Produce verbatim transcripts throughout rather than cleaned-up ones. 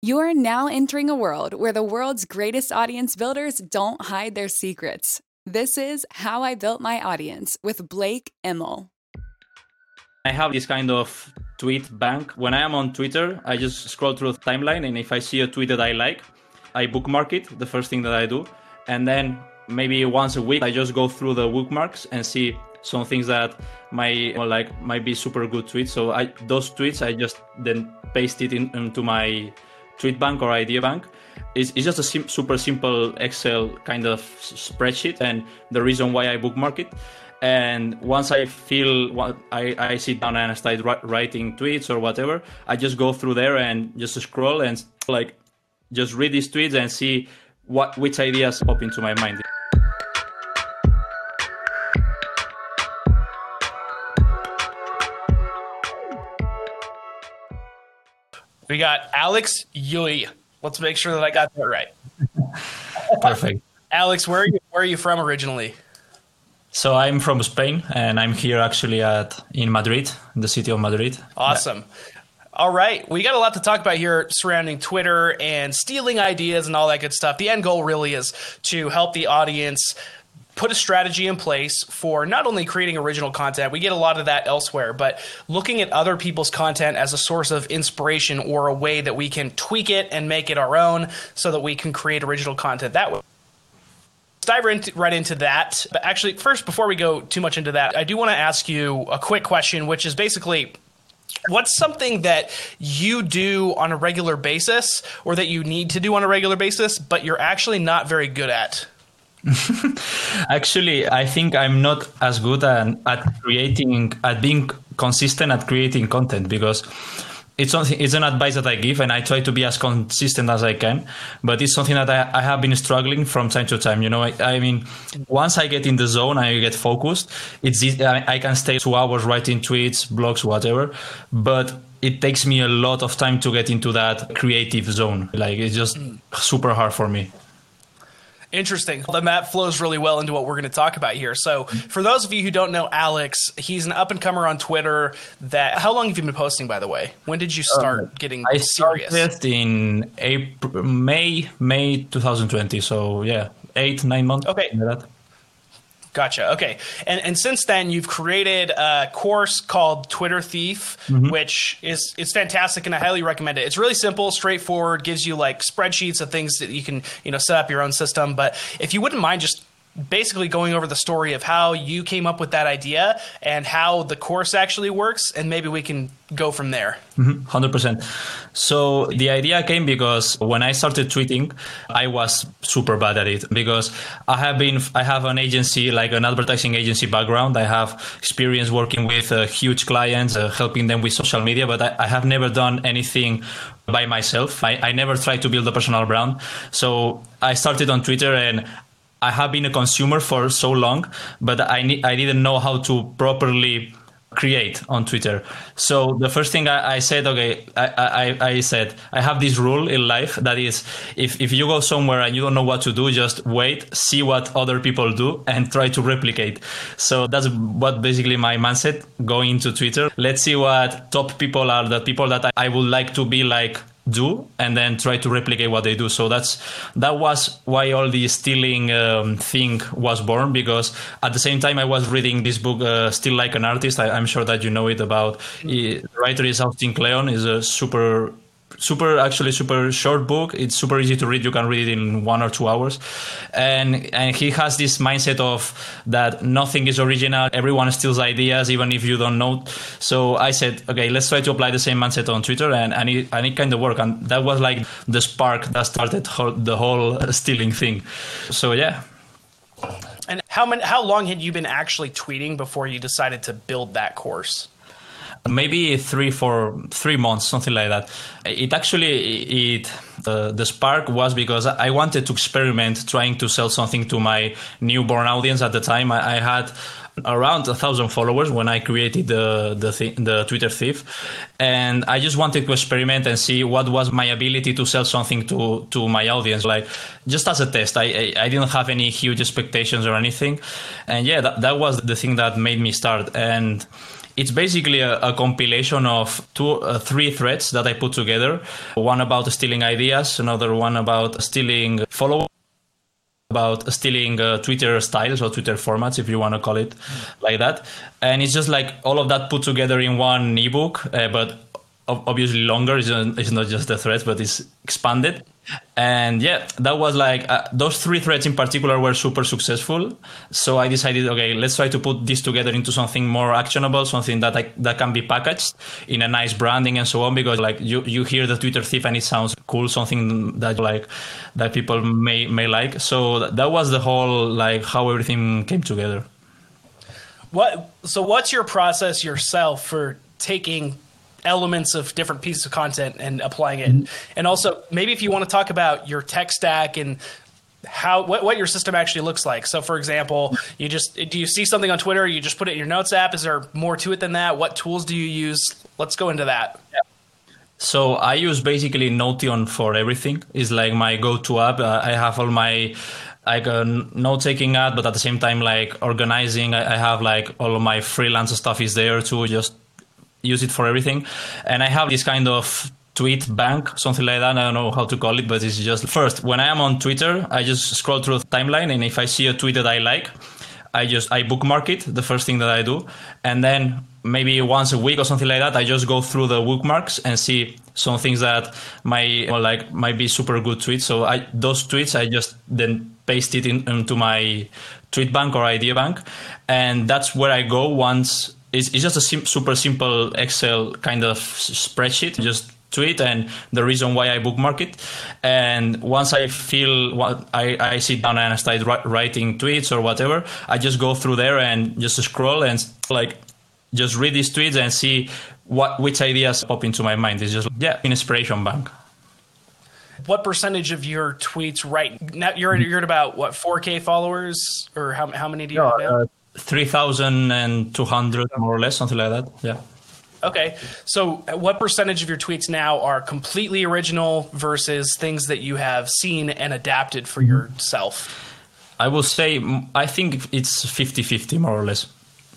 You are now entering a world where the world's greatest audience builders don't hide their secrets. This is How I Built My Audience with Blake Immel. I have this kind of tweet bank. When I am on Twitter, I just scroll through the timeline, and if I see a tweet that I like, I bookmark it, the first thing that I do. And then maybe once a week, I just go through the bookmarks and see some things that might like might be super good tweets. So I those tweets, I just then paste it in, into my tweet bank or idea bank. It's, it's just a sim- super simple Excel kind of spreadsheet, and the reason why I bookmark it. And once I feel what I, I sit down and I start writing tweets or whatever, I just go through there and just scroll and like just read these tweets and see what which ideas pop into my mind. We got Alex Yui. Let's make sure that I got that right. Perfect. Alex, where are you, where are you from originally? So I'm from Spain, and I'm here actually at in Madrid, in the city of Madrid. Awesome. Yeah. All right. We got a lot to talk about here surrounding Twitter and stealing ideas and all that good stuff. The end goal really is to help the audience put a strategy in place for not only creating original content, we get a lot of that elsewhere, but looking at other people's content as a source of inspiration or a way that we can tweak it and make it our own so that we can create original content that way. Let's dive right, right into that. But actually, first, before we go too much into that, I do want to ask you a quick question, which is basically, what's something that you do on a regular basis or that you need to do on a regular basis, but you're actually not very good at? Actually, I think I'm not as good at, at creating, at being consistent at creating content, because it's something, it's an advice that I give, and I try to be as consistent as I can, but it's something that I, I have been struggling from time to time. You know, I, I mean, once I get in the zone, I get focused, it's easy, I, I can stay two hours writing tweets, blogs, whatever, but it takes me a lot of time to get into that creative zone. Like, it's just super hard for me. Interesting. The map flows really well into what we're going to talk about here. So for those of you who don't know Alex, he's an up-and-comer on Twitter. That how long have you been posting, by the way? When did you start uh, getting I serious? I started in April, May, May twenty twenty. So yeah, eight, nine months. Okay. Like that. Gotcha. Okay. And and since then, you've created a course called Twitter Thief, mm-hmm. which is it's fantastic, and I highly recommend it. It's really simple, straightforward, gives you like spreadsheets of things that you can, you know, set up your own system. But if you wouldn't mind just basically going over the story of how you came up with that idea and how the course actually works, and maybe we can go from there. Mm-hmm. one hundred percent. So the idea came because when I started tweeting, I was super bad at it, because I have been, I have an agency, like an advertising agency background. I have experience working with uh, huge clients, uh, helping them with social media, but I, I have never done anything by myself. I, I never tried to build a personal brand. So I started on Twitter, and I have been a consumer for so long, but I ne- I didn't know how to properly create on Twitter. So the first thing I, I said, okay, I, I, I said, I have this rule in life that is, if, if you go somewhere and you don't know what to do, just wait, see what other people do, and try to replicate. So that's what basically my mindset going into Twitter. Let's see what top people are, the people that I, I would like to be like, do, and then try to replicate what they do. So that's that was why all the stealing um, thing was born, because at the same time I was reading this book, uh, Still Like an Artist. I, I'm sure that you know it about. The writer is Austin Kleon. Is a super super actually super short book. It's super easy to read. You can read it in one or two hours, and and he has this mindset of that nothing is original, everyone steals ideas even if you don't know. So I said, okay, let's try to apply the same mindset on Twitter, and and it, and it kind of worked, and that was like the spark that started the whole stealing thing. So yeah. And how many how long had you been actually tweeting before you decided to build that course? Maybe three, four, three months, something like that. It actually, it uh, the spark was because I wanted to experiment trying to sell something to my newborn audience at the time. I, I had around a thousand followers when I created the the, th- the Twitter Thief, and I just wanted to experiment and see what was my ability to sell something to to my audience, like just as a test. I I, I didn't have any huge expectations or anything, and yeah, that, that was the thing that made me start. And It's basically a, a compilation of two, uh, three threads that I put together. One about stealing ideas, another one about stealing followers, about stealing uh, Twitter styles or Twitter formats, if you want to call it like that. And it's just like all of that put together in one ebook, uh, but obviously longer. It's not just the threads, but it's expanded. And yeah, that was like uh, those three threads in particular were super successful. So I decided, okay, let's try to put this together into something more actionable, something that I, that can be packaged in a nice branding and so on. Because like you, you hear the Twitter thief and it sounds cool, something that like that people may may like. So that was the whole like how everything came together. What? So what's your process yourself for taking elements of different pieces of content and applying it? Mm-hmm. And also maybe if you want to talk about your tech stack and how what, what your system actually looks like. So for example, you just do you see something on Twitter, you just put it in your notes app? Is there more to it than that? What tools do you use? Let's go into that. Yeah. So I use basically Notion for everything. It's like my go-to app. Uh, I have all my like a note-taking app, but at the same time like organizing. I, I have like all of my freelance stuff is there too. Just use it for everything. And I have this kind of tweet bank, something like that. I don't know how to call it, but it's just first, when I am on Twitter, I just scroll through the timeline. And if I see a tweet that I like, I just, I bookmark it, the first thing that I do. And then maybe once a week or something like that, I just go through the bookmarks and see some things that might, well, like, might be super good tweets. So I, those tweets, I just then paste it in, into my tweet bank or idea bank. And that's where I go once. It's, it's just a sim- super simple Excel kind of spreadsheet, just tweet and the reason why I bookmark it. And once I feel what I, I sit down and I start ri- writing tweets or whatever, I just go through there and just scroll and like just read these tweets and see what which ideas pop into my mind. It's just, yeah, an inspiration bank. What percentage of your tweets right now? You're, you're at about, what, four K followers? Or how, how many do you yeah, have now? Uh, three thousand two hundred, more or less, something like that. Yeah. Okay. So what percentage of your tweets now are completely original versus things that you have seen and adapted for yourself? I will say, I think it's fifty-fifty, more or less.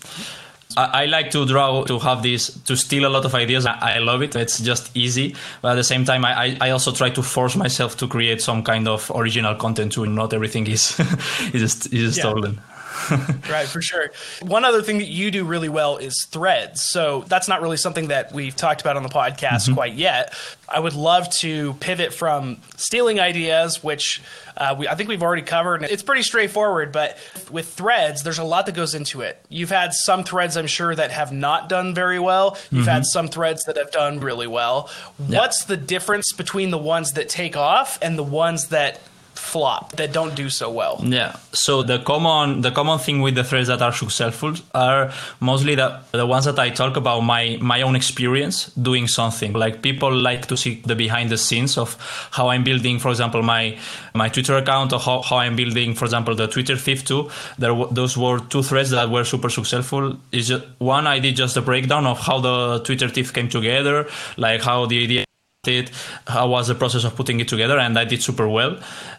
I, I like to draw, to have this, to steal a lot of ideas. I, I love it. It's just easy. But at the same time, I, I also try to force myself to create some kind of original content too. Not everything is, is, is yeah. stolen. Right, for sure. One other thing that you do really well is threads. So that's not really something that we've talked about on the podcast mm-hmm. quite yet. I would love to pivot from stealing ideas, which uh, we, I think we've already covered. It's pretty straightforward, but with threads, there's a lot that goes into it. You've had some threads, I'm sure, that have not done very well. You've mm-hmm. had some threads that have done really well. Yeah. What's the difference between the ones that take off and the ones that flop, that don't do so well? Yeah. So the common the common thing with the threads that are successful are mostly the the ones that I talk about my my own experience doing something. Like people like to see the behind the scenes of how I'm building, for example, my my Twitter account, or how, how I'm building, for example, the Twitter Thief too. There those were two threads that were super successful. Is just one I did just a breakdown of how the Twitter Thief came together, like how the idea it, how was the process of putting it together, and I did super well.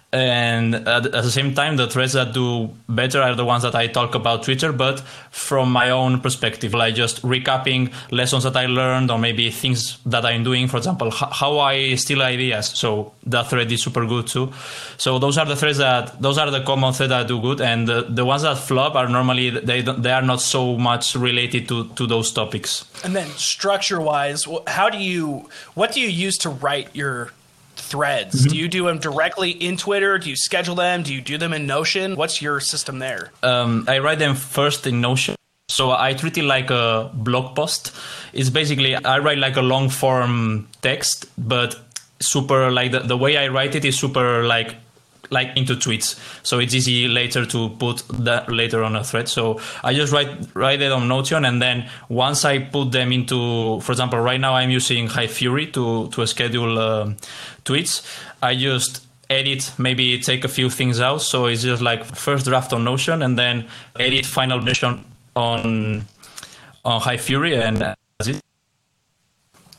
And at, at the same time, the threads that do better are the ones that I talk about Twitter, but from my own perspective, like just recapping lessons that I learned, or maybe things that I'm doing, for example, h- how I steal ideas. So that thread is super good too. So those are the threads that, those are the common threads that do good. And the, the ones that flop are normally, they don't, they are not so much related to, to those topics. And then structure wise, how do you, what do you use to write your threads? Mm-hmm. Do you do them directly in Twitter? Do you schedule them? Do you do them in Notion? What's your system there? Um, I write them first in Notion. So I treat it like a blog post. It's basically, I write like a long form text, but super like the, the way I write it is super like like into tweets. So it's easy later to put that later on a thread. So I just write write it on Notion, and then once I put them into, for example, right now I'm using High Fury to, to schedule uh, tweets. I just edit, maybe take a few things out. So it's just like first draft on Notion and then edit final version on, on High Fury, and that's it.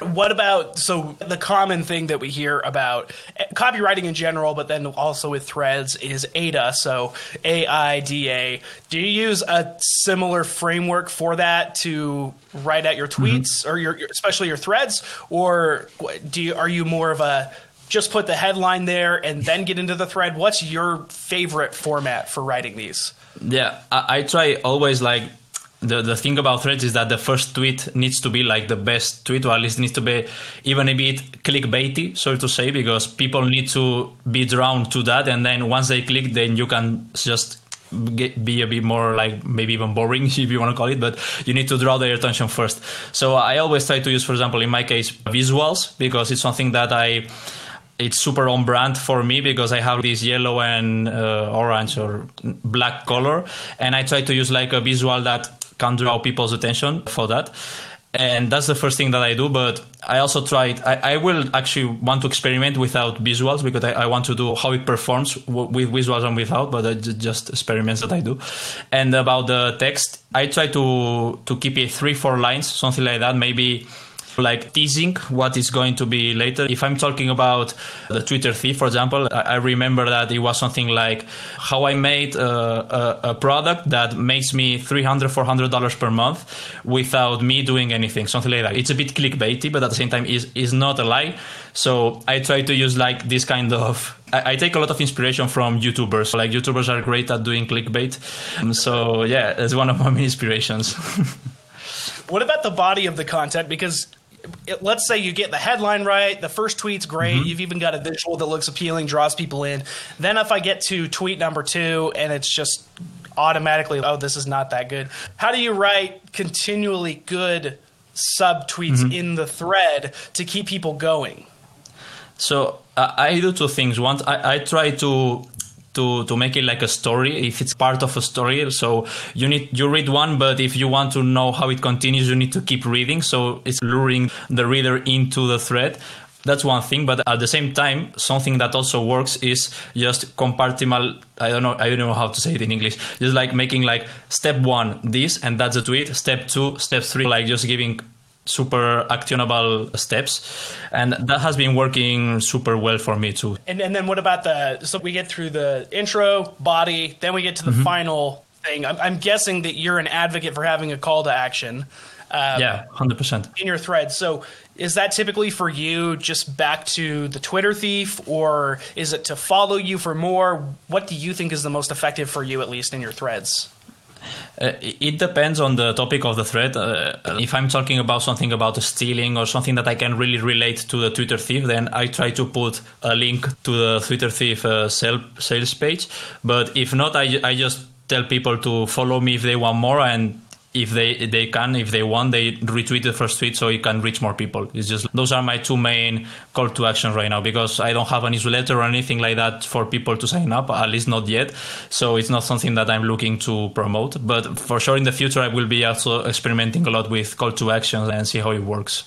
What about, so the common thing that we hear about copywriting in general, but then also with Threads is A D A, so A I D A. Do you use a similar framework for that to write out your tweets mm-hmm. or your, especially your threads? Or do you, are you more of a just put the headline there and then get into the thread? What's your favorite format for writing these? Yeah, I, I try always like, The the thing about Threads is that the first tweet needs to be like the best tweet, or at least needs to be even a bit clickbaity, so to say, because people need to be drawn to that. And then once they click, then you can just get, be a bit more like maybe even boring, if you want to call it, but you need to draw their attention first. So I always try to use, for example, in my case, visuals, because it's something that I... It's super on brand for me because I have this yellow and uh, orange or black color. And I try to use like a visual that can draw people's attention for that. And that's the first thing that I do. But I also tried, I, I will actually want to experiment without visuals because I, I want to do how it performs w- with visuals and without, but it's just experiments that I do. And about the text, I try to, to keep it three, four lines, something like that, maybe like teasing what is going to be later. If I'm talking about the Twitter thief, for example, I, I remember that it was something like how I made a, a, a product that makes me three hundred dollars, four hundred dollars per month without me doing anything, something like that. It's a bit clickbaity, but at the same time is is not a lie. So I try to use like this kind of, I, I take a lot of inspiration from YouTubers. Like YouTubers are great at doing clickbait. Um, so yeah, it's one of my main inspirations. What about the body of the content? Because it, let's say you get the headline right, the first tweet's great, mm-hmm. you've even got a visual that looks appealing, draws people in. Then if I get to tweet number two and it's just automatically, oh, this is not that good. How do you write continually good sub-tweets mm-hmm. in the thread to keep people going? So uh, I do two things. One, I, I try to... to to make it like a story, if it's part of a story. So you need you read one, but if you want to know how it continues, you need to keep reading. So it's luring the reader into the thread. That's one thing. But at the same time, something that also works is just compartmental. I don't know. I don't know how to say it in English. Just like making like step one, this, and that's a tweet. Step two, step three, like just giving super actionable steps, and that has been working super well for me too. And and then what about the, so we get through the intro, body, then we get to the mm-hmm. final thing. I'm, I'm guessing that you're an advocate for having a call to action. Um, yeah, one hundred percent. In your thread. So is that typically for you just back to the Twitter thief, or is it to follow you for more? What do you think is the most effective for you, at least in your threads? Uh, it depends on the topic of the thread. Uh, if I'm talking about something about stealing or something that I can really relate to the Twitter thief, then I try to put a link to the Twitter thief uh, sales page. But if not, I, I just tell people to follow me if they want more, and if they they can, if they want, they retweet the first tweet so it can reach more people. It's just, those are my two main call to action right now, because I don't have a newsletter or anything like that for people to sign up, at least not yet. So it's not something that I'm looking to promote, but for sure in the future I will be also experimenting a lot with call to actions and see how it works.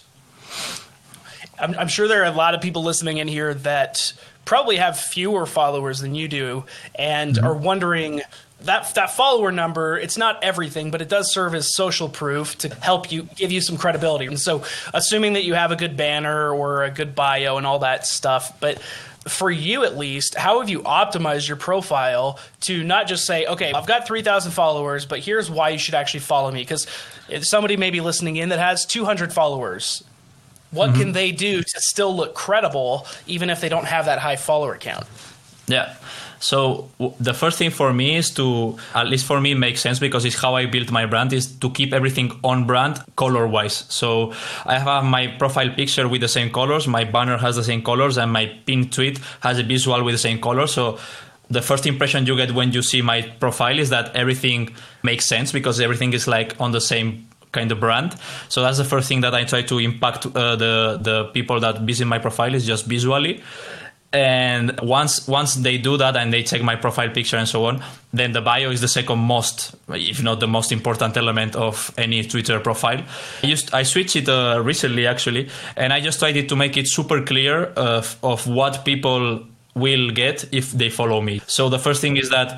I'm, I'm sure there are a lot of people listening in here that probably have fewer followers than you do and mm-hmm. are wondering, that that follower number, it's not everything, but it does serve as social proof to help you, give you some credibility. And so assuming that you have a good banner or a good bio and all that stuff, but for you at least, how have you optimized your profile to not just say, okay, I've got three thousand followers, but here's why you should actually follow me? Because if somebody may be listening in that has two hundred followers, what mm-hmm. can they do to still look credible even if they don't have that high follower count? Yeah. So the first thing for me is to, at least for me, it makes sense because it's how I built my brand, is to keep everything on brand color-wise. So I have my profile picture with the same colors, my banner has the same colors, and my pinned tweet has a visual with the same color. So the first impression you get when you see my profile is that everything makes sense because everything is like on the same kind of brand. So that's the first thing that I try to impact uh, the, the people that visit my profile, is just visually. And once once they do that and they check my profile picture and so on, then the bio is the second most, if not the most important element of any Twitter profile. I, used, I switched it uh, recently, actually, and I just tried it to make it super clear of, of what people will get if they follow me. So the first thing is that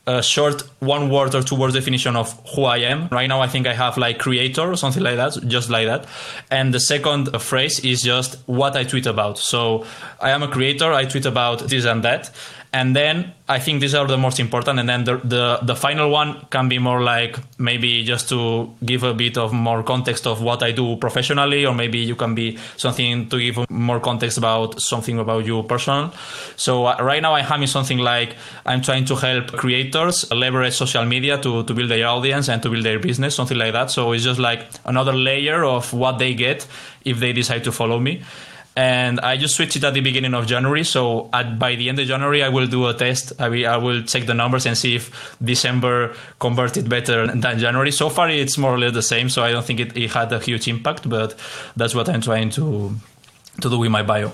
a short one word or two words definition of who I am. Right now, I think I have like creator or something like that, just like that. And the second phrase is just what I tweet about. So I am a creator. I tweet about this and that. And then I think these are the most important. And then the, the the final one can be more like maybe just to give a bit of more context of what I do professionally, or maybe you can be something to give more context about something about you personal. So uh, right now I'm having something like I'm trying to help creators leverage social media to, to build their audience and to build their business, something like that. So it's just like another layer of what they get if they decide to follow me. And I just switched it at the beginning of January. So at, by the end of January, I will do a test. I will, I will check the numbers and see if December converted better than January. So far, it's more or less the same. So I don't think it, it had a huge impact, but that's what I'm trying to, to do with my bio.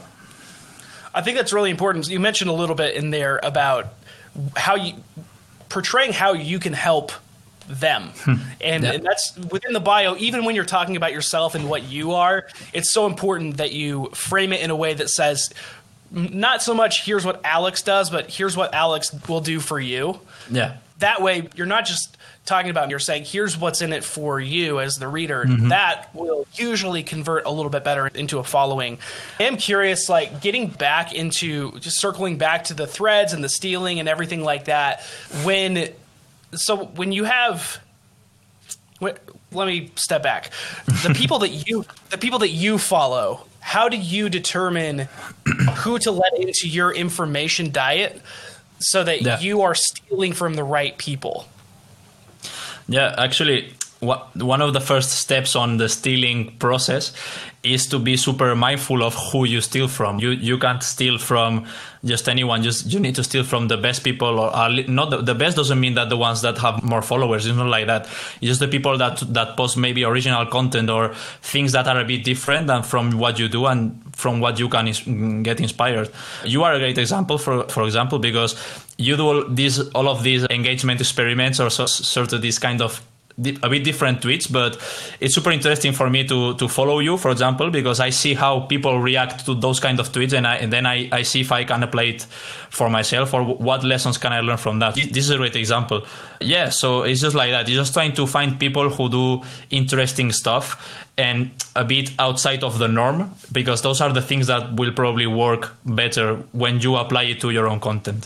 I think that's really important. You mentioned a little bit in there about how you portraying how you can help them. And, yeah. and that's within the bio. Even when you're talking about yourself and what you are, it's so important that you frame it in a way that says not so much here's what Alex does, but here's what Alex will do for you. Yeah. That way you're not just talking about, you're saying here's what's in it for you as the reader. Mm-hmm. That will usually convert a little bit better into a following. I am curious, like getting back into just circling back to the threads and the stealing and everything like that. When So when you have, let me step back. The people that you, the people that you follow, how do you determine who to let into your information diet so that yeah. you are stealing from the right people? Yeah, actually, what, one of the first steps on the stealing process is to be super mindful of who you steal from. You you can't steal from just anyone. Just you need to steal from the best people, or are not the, the best doesn't mean that the ones that have more followers. It's not like that. It's just the people that that post maybe original content or things that are a bit different than from what you do and from what you can is, get inspired. You are a great example, for for example, because you do all these all of these engagement experiments or so, sort of this kind of a bit different tweets, but it's super interesting for me to to follow you, for example, because I see how people react to those kind of tweets, and, I, and then I, I see if I can apply it for myself, or what lessons can I learn from that. This is a great example. Yeah, so it's just like that. You're just trying to find people who do interesting stuff and a bit outside of the norm, because those are the things that will probably work better when you apply it to your own content.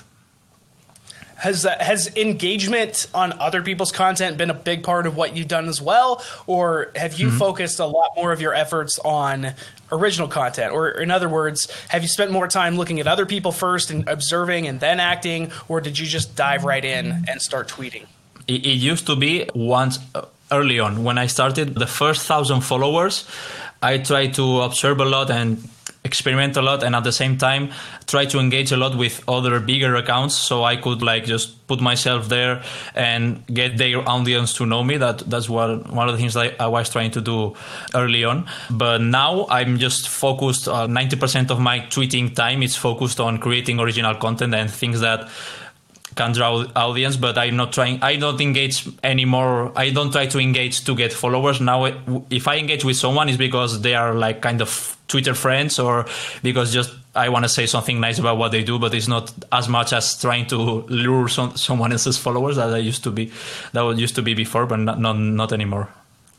Has uh, has engagement on other people's content been a big part of what you've done as well? Or have you mm-hmm. focused a lot more of your efforts on original content? Or in other words, have you spent more time looking at other people first and observing and then acting? Or did you just dive right in and start tweeting? It, it used to be once uh, early on when I started the first thousand followers, I tried to observe a lot and experiment a lot, and at the same time try to engage a lot with other bigger accounts, so I could like just put myself there and get their audience to know me. That that's what one of the things that I was trying to do early on. But now I'm just focused on ninety percent of my tweeting time is focused on creating original content and things that can draw audience, but I'm not trying, I don't engage anymore. I don't try to engage to get followers. Now, if I engage with someone, it's because they are like kind of Twitter friends, or because just I want to say something nice about what they do, but it's not as much as trying to lure some, someone else's followers that I used to be, that used to be before, but not, not, not anymore.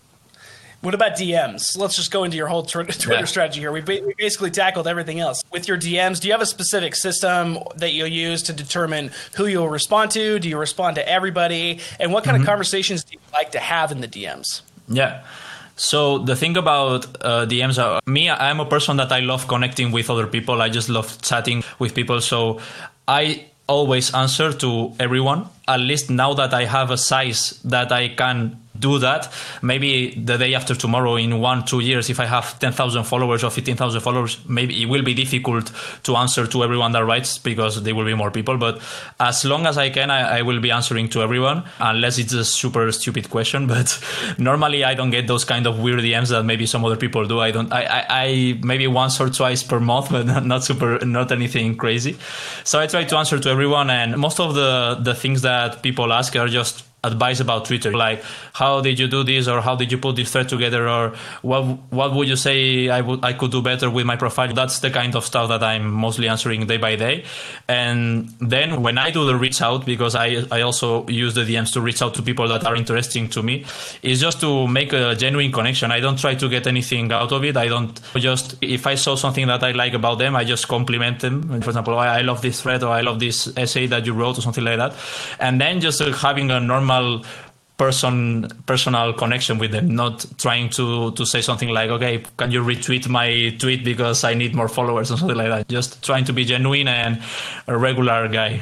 What about D Ms? Let's just go into your whole Twitter yeah. strategy here. We basically tackled everything else. With your D Ms, do you have a specific system that you'll use to determine who you'll respond to? Do you respond to everybody? And what kind mm-hmm. of conversations do you like to have in the D Ms? Yeah. So the thing about uh, D Ms, are, me, I'm a person that I love connecting with other people. I just love chatting with people. So I always answer to everyone, at least now that I have a size that I can do that. Maybe the day after tomorrow, in one, two years, if I have ten thousand followers or fifteen thousand followers, maybe it will be difficult to answer to everyone that writes because there will be more people. But as long as I can, I, I will be answering to everyone, unless it's a super stupid question. But normally I don't get those kind of weird D Ms that maybe some other people do. I don't, I, I, I maybe once or twice per month, but not super, not anything crazy. So I try to answer to everyone. And most of the, the things that people ask are just advice about Twitter, like how did you do this, or how did you put this thread together, or what what would you say I would I could do better with my profile. That's the kind of stuff that I'm mostly answering day by day. And then when I do the reach out, because I I also use the D Ms to reach out to people that are interesting to me, is just to make a genuine connection. I don't try to get anything out of it. I don't just, if I saw something that I like about them, I just compliment them. For example, I love this thread, or I love this essay that you wrote, or something like that. And then just uh, having a normal person personal connection with them, not trying to to say something like, okay, can you retweet my tweet because I need more followers, or something like that. Just trying to be genuine and a regular guy.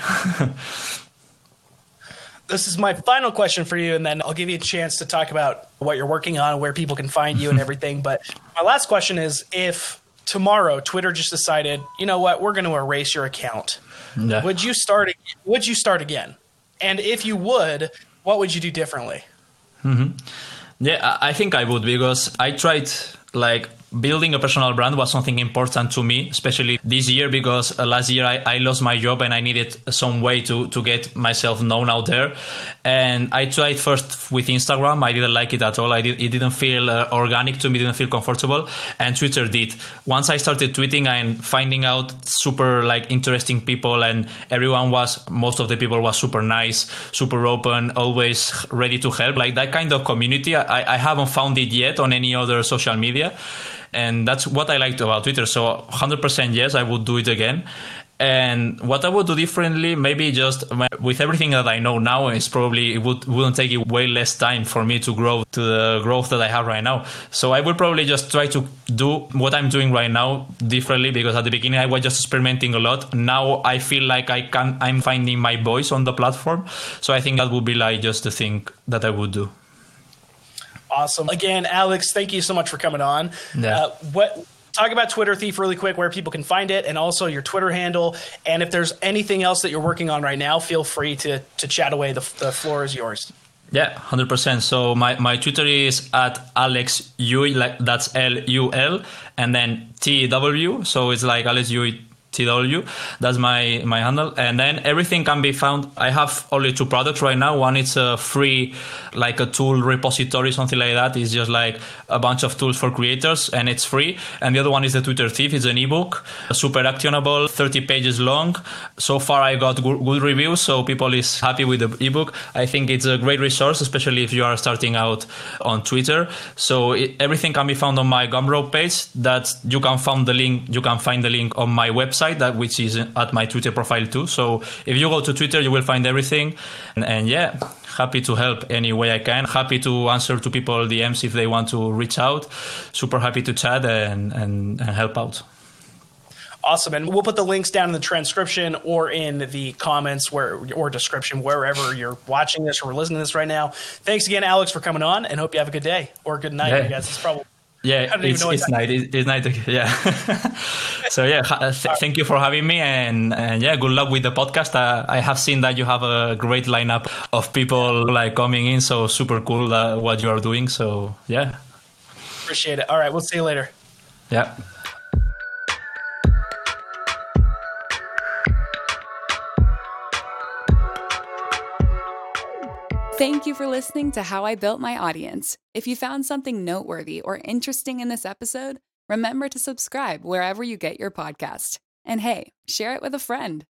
This is my final question for you, and then I'll give you a chance to talk about what you're working on, where people can find you and everything. But my last question is, if tomorrow Twitter just decided, you know what, we're going to erase your account, yeah. would you start? Would you start again? And if you would, what would you do differently? Mm-hmm. Yeah, I think I would, because I tried, like, building a personal brand was something important to me, especially this year, because uh, last year I, I lost my job and I needed some way to, to get myself known out there. And I tried first with Instagram. I didn't like it at all. I did, it didn't feel uh, organic to me, didn't feel comfortable. And Twitter did. Once I started tweeting and finding out super like interesting people, and everyone was, most of the people was super nice, super open, always ready to help. Like that kind of community, I, I haven't found it yet on any other social media. And that's what I liked about Twitter. So one hundred percent yes, I would do it again. And what I would do differently, maybe just with everything that I know now, is probably it would, wouldn't take it way less time for me to grow to the growth that I have right now. So I would probably just try to do what I'm doing right now differently, because at the beginning I was just experimenting a lot. Now I feel like I can, I'm finding my voice on the platform. So I think that would be like just the thing that I would do. Awesome. Again, Alex, thank you so much for coming on. Yeah. Uh, what talk about Twitter Thief really quick, where people can find it, and also your Twitter handle. And if there's anything else that you're working on right now, feel free to to chat away. The, the floor is yours. Yeah, one hundred percent. So my, my Twitter is at Alex Ui, like that's L U L, and then T W. So it's like Alex Ui T W. That's my, my handle. And then everything can be found. I have only two products right now. One is a free, like a tool repository, something like that. It's just like a bunch of tools for creators, and it's free. And the other one is the Twitter Thief. It's an ebook, super actionable, thirty pages long. So far, I got good, good reviews, so people is happy with the ebook. I think it's a great resource, especially if you are starting out on Twitter. So it, everything can be found on my Gumroad page. That you can find the link. You can find the link on my website, that which is at my Twitter profile too. So if you go to Twitter, you will find everything. And, and yeah, happy to help any way I can. Happy to answer to people D Ms if they want to reach out. Super happy to chat and, and, and help out. Awesome. And we'll put the links down in the transcription or in the comments where or description, wherever you're watching this or listening to this right now. Thanks again, Alex, for coming on, and hope you have a good day or good night. Yeah. I guess it's probably Yeah, it's, it's night. It's night. Yeah. So yeah, th- thank you for having me, and, and yeah, good luck with the podcast. Uh, I have seen that you have a great lineup of people like coming in. So super cool uh, what you are doing. So yeah. Appreciate it. All right, we'll see you later. Yeah. Thank you for listening to How I Built My Audience. If you found something noteworthy or interesting in this episode, remember to subscribe wherever you get your podcast. And hey, share it with a friend.